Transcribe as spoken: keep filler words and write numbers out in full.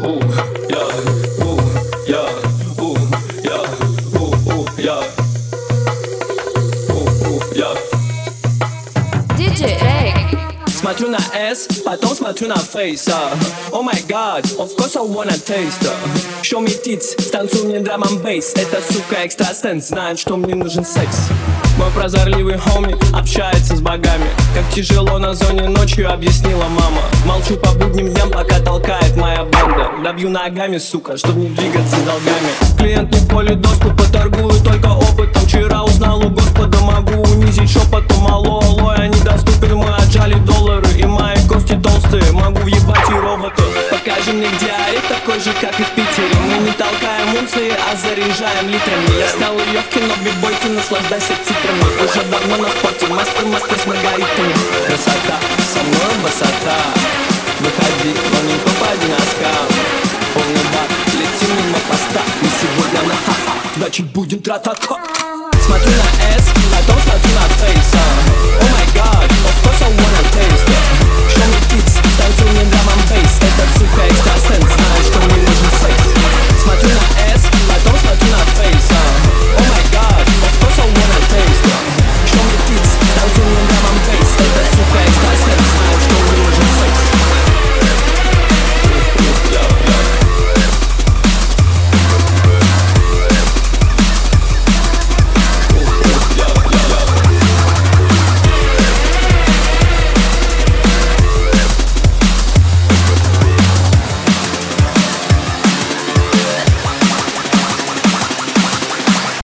ooh, yeah, ooh, yeah, ooh, yeah, ooh, ooh, yeah, ooh, ooh, yeah. диджей Рейк. Смотрю на S, потом смотрю на Face. uh. Oh my god, of course I wanna taste. uh. Show me tits, станцуй мне драм н бейс. Эта сука экстрасенс знает, что мне нужен секс. Мой прозорливый хоми общается с богами. Как тяжело на зоне ночью, объяснила мама. Молчу по будним дням, пока толкает моя банда. Добью ногами, сука, чтоб не двигаться с долгами. Клиент не в поле доску, поторгую только опытом. Вчера узнал у Господа, могу унизить шепотом. Алло, алло, я недоступен, мы отжали доллары. И мои кости толстые, могу въебать и робота. Покажи мне, где орех такой же, как и в Питере. Мы не толкаем унции, а заряжаем литрами. Я стал ее в кино, бибойки, наслаждайся титрами. Уже давно на спорте, мастер-мастер с маргаритами. Красота, со мной высота. Выходи, но не попади на скал. Полный бак, летим мимо поста. Мы сегодня на ха-ха, значит будем тра-та-та. Смотрю на S, потом смотрю на Face.